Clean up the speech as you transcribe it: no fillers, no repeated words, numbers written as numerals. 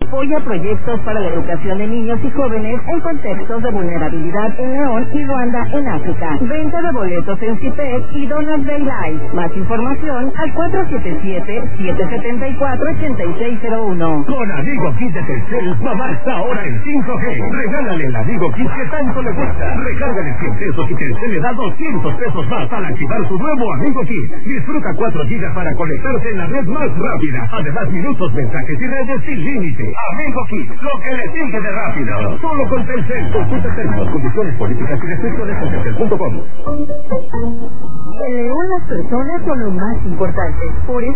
apoya proyectos para la educación de niños y jóvenes en contextos de vulnerabilidad en León y Ruanda en África. Venta de boletos en CIPEC y Donas Day Live. Más información al 477-774-8601. Con Amigo Kit de Telcel, mamá está ahora en 5G. Regálale el Amigo Kit que tanto le gusta. Recárgale 100 pesos y Telcel le da 200 pesos más al activar su nuevo Amigo Kit. Disfruta 4 gigas para conectarse en la red más rápida. Además, minutos, mensajes y redes sin límite. Amigo Kit, lo que le sigue de rápido. Solo con Telcel. Consulta términos, condiciones, políticas y restricciones en telcel.com. En León las personas son lo más importante. Por eso